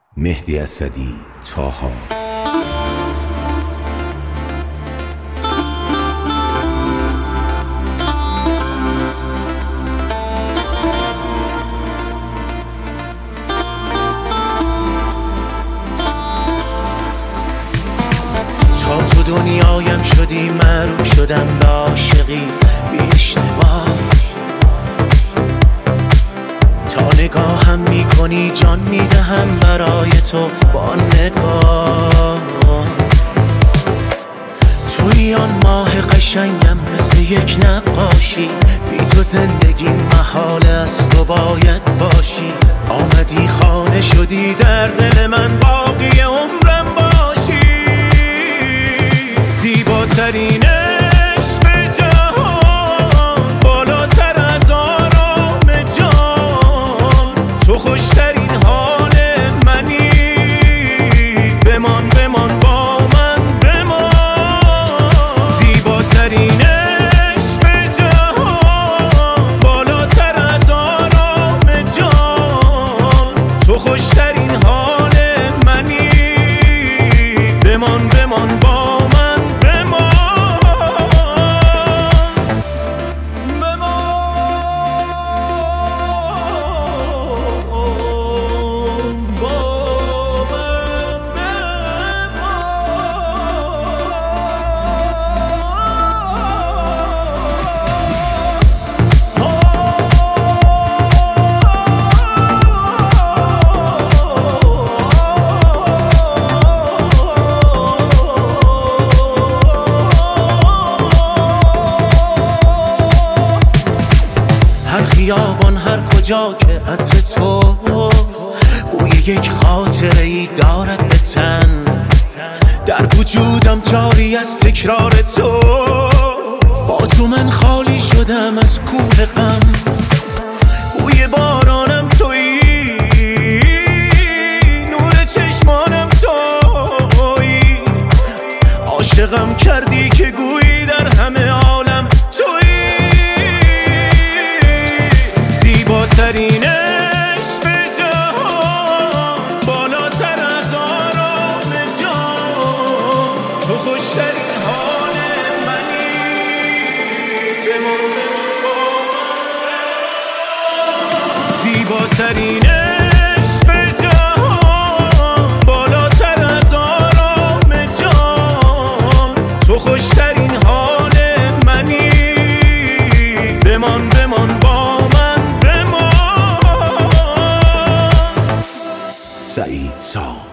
مهدی اسدی، طاها. تا تو دنیایم شدی معروف شدم به عاشقی بی اشتباه. تا نگاهم میکنی جان میدهم برای تو با نگاه. توی آن ماه قشنگم مثل یک نقاشی، بی تو زندگی محال است تو باید باشی. آمدی خانه شدی در دل من باقی عمرم باشی. زیباترین عشق جهان، بالاتر از آرام جان، تو خوشترین حال منی. بمان بمان با من بمان. زیباترین عشق جهان، بالاتر از آرام جان، تو خوشترین حال منی. بمان بمان با من بمان. هر خیابان هر کجا که عطر توست، بوی یک خاطره ای دارد به تن. در وجودم جاری از تکرار تو، با تو من خالی شدم از کوه غم. بوی بارانم تویی، نور چشمانم تویی. عاشقم کردی که گویی در همه عالم تویی. زیباترین عشق جهان، بالاتر از آرام جان، تو خوشترین حال منی. بمان بمان با من. زیباترین عشق جهان، بالاتر از آرام جان، تو خوشترین حال منی. بمان بمان با من. سعید سام.